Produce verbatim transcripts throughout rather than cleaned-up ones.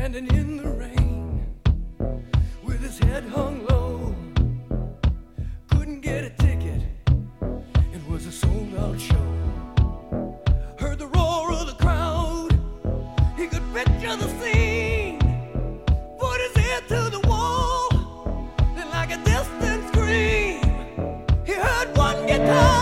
standing in the rain with his head hung low. Couldn't get a ticket, it was a sold out show. Heard the roar of the crowd, he could picture the scene. Put his ear to the wall, then like a distant scream, he heard one guitar.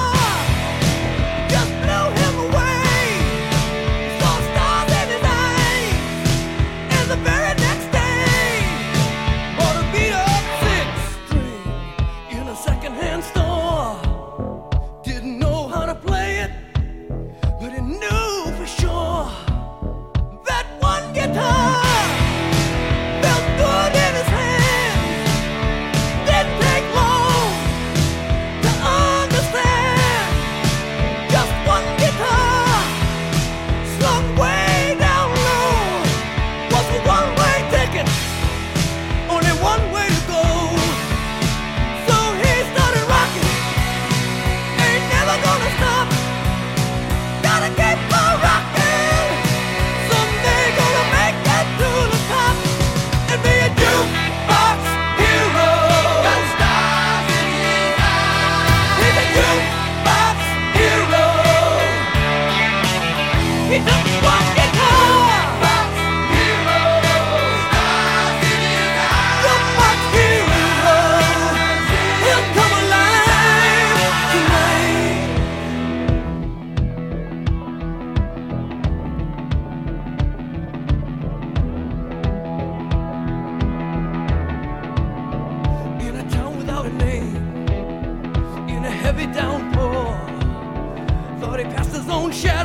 Heavy downpour, thought he passed his own shadow.